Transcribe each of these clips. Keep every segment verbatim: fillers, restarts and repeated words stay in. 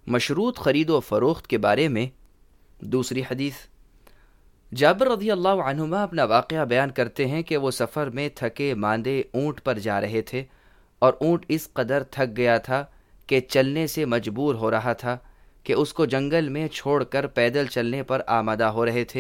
مشروط خرید و فروخت کے بارے میں دوسری حدیث۔ جابر رضی اللہ عنہما اپنا واقعہ بیان کرتے ہیں کہ وہ سفر میں تھکے ماندے اونٹ پر جا رہے تھے اور اونٹ اس قدر تھک گیا تھا کہ چلنے سے مجبور ہو رہا تھا کہ اس کو جنگل میں چھوڑ کر پیدل چلنے پر آمادہ ہو رہے تھے۔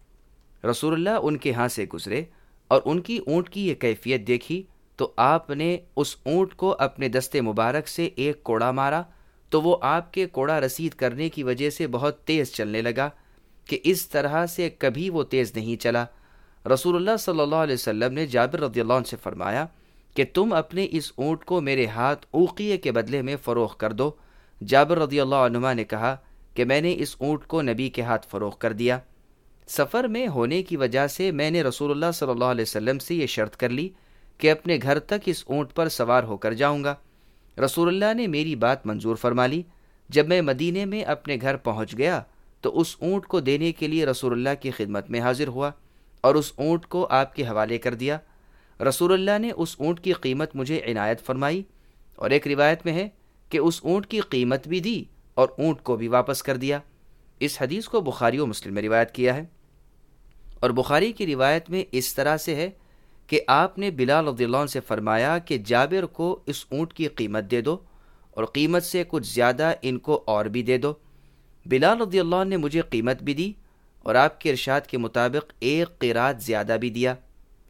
رسول اللہ ان کے ہاں سے گزرے اور ان کی اونٹ کی یہ کیفیت دیکھی تو آپ نے اس اونٹ کو اپنے دستے مبارک سے ایک کوڑا مارا تو وہ آپ کے کوڑا رسید کرنے کی وجہ سے بہت تیز چلنے لگا کہ اس طرح سے کبھی وہ تیز نہیں چلا۔ رسول اللہ صلی اللہ علیہ وسلم نے جابر رضی اللہ عنہ سے فرمایا کہ تم اپنے اس اونٹ کو میرے ہاتھ اوقیے کے بدلے میں فروخت کر دو۔ جابر رضی اللہ عنہ نے کہا کہ میں نے اس اونٹ کو نبی کے ہاتھ فروخت کر دیا۔ سفر میں ہونے کی وجہ سے میں نے رسول اللہ صلی اللہ علیہ وسلم سے یہ شرط کر لی کہ اپنے گھر تک اس اونٹ پر سوار ہو کر جاؤں گا۔ رسول اللہ نے میری بات منظور فرما لی۔ جب میں مدینے میں اپنے گھر پہنچ گیا تو اس اونٹ کو دینے کے لیے رسول اللہ کی خدمت میں حاضر ہوا اور اس اونٹ کو آپ کے حوالے کر دیا۔ رسول اللہ نے اس اونٹ کی قیمت مجھے عنایت فرمائی اور ایک روایت میں ہے کہ اس اونٹ کی قیمت بھی دی اور اونٹ کو بھی واپس کر دیا۔ اس حدیث کو بخاری و مسلم میں روایت کیا ہے، اور بخاری کی روایت میں اس طرح سے ہے کہ آپ نے بلال رضی اللہ عنہ سے فرمایا کہ جابر کو اس اونٹ کی قیمت دے دو اور قیمت سے کچھ زیادہ ان کو اور بھی دے دو۔ بلال رضی اللہ عنہ نے مجھے قیمت بھی دی اور آپ کے ارشاد کے مطابق ایک قیراط زیادہ بھی دیا۔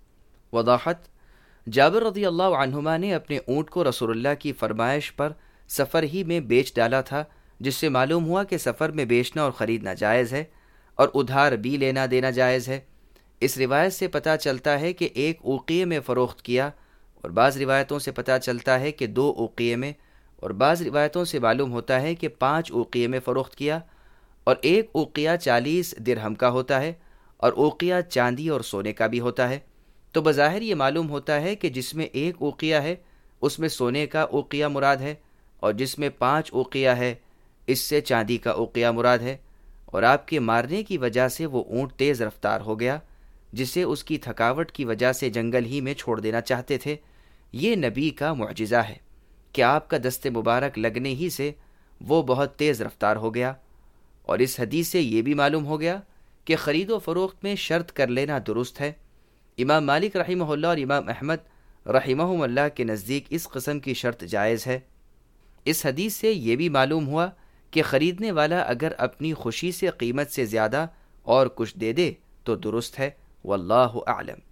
وضاحت: جابر رضی اللہ عنہما نے اپنے اونٹ کو رسول اللہ کی فرمائش پر سفر ہی میں بیچ ڈالا تھا، جس سے معلوم ہوا کہ سفر میں بیچنا اور خریدنا جائز ہے اور ادھار بھی لینا دینا جائز ہے۔ اس روایت سے پتہ چلتا ہے کہ ایک اوقیے میں فروخت کیا، اور بعض روایتوں سے پتہ چلتا ہے کہ دو اوقیے میں، اور بعض روایتوں سے معلوم ہوتا ہے کہ پانچ اوقیے میں فروخت کیا، اور ایک اوقیہ چالیس درہم کا ہوتا ہے اور اوقیہ چاندی اور سونے کا بھی ہوتا ہے۔ تو بظاہر یہ معلوم ہوتا ہے کہ جس میں ایک اوقیہ ہے اس میں سونے کا اوقیہ مراد ہے، اور جس میں پانچ اوقیہ ہے اس سے چاندی کا اوقیہ مراد ہے۔ اور آپ کے مارنے کی وجہ سے وہ اونٹ تیز رفتار ہو گیا، جسے اس کی تھکاوٹ کی وجہ سے جنگل ہی میں چھوڑ دینا چاہتے تھے۔ یہ نبی کا معجزہ ہے کہ آپ کا دست مبارک لگنے ہی سے وہ بہت تیز رفتار ہو گیا۔ اور اس حدیث سے یہ بھی معلوم ہو گیا کہ خرید و فروخت میں شرط کر لینا درست ہے۔ امام مالک رحمہ اللہ اور امام احمد رحمہم اللہ کے نزدیک اس قسم کی شرط جائز ہے۔ اس حدیث سے یہ بھی معلوم ہوا کہ خریدنے والا اگر اپنی خوشی سے قیمت سے زیادہ اور کچھ دے دے تو درست ہے۔ واللہ اعلم۔